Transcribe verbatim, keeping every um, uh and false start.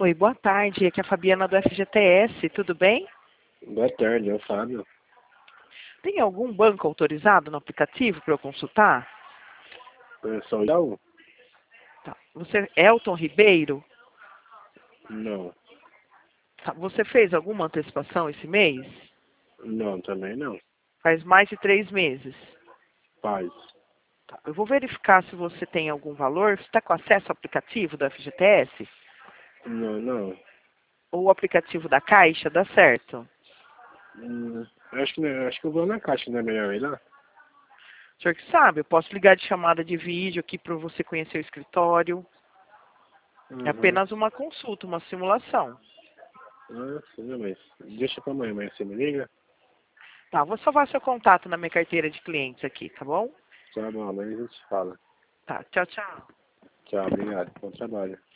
Oi, boa tarde. Aqui é a Fabiana do F G T S, tudo bem? Boa tarde, é o Fábio. Tem algum banco autorizado no aplicativo para eu consultar? Eu sou o Itaú? Tá. Você é Elton Ribeiro? Não. Tá. Você fez alguma antecipação esse mês? Não, também não. Faz mais de três meses. Faz. Tá. Eu vou verificar se você tem algum valor. Você está com acesso ao aplicativo do F G T S? Não, não. Ou o aplicativo da Caixa, dá certo? Hum, acho, que, não- acho que eu vou na caixa, não é melhor ir lá? O senhor que sabe, eu posso ligar de chamada de vídeo aqui para você conhecer o escritório. É Uhum. apenas uma consulta, uma simulação. Ah, sim, mas deixa pra amanhã, amanhã você me liga? Tá, vou salvar seu contato na minha carteira de clientes aqui, tá bom? Tá bom, amanhã a gente fala. Tá, tchau, tchau. Tchau, obrigado. Bom trabalho.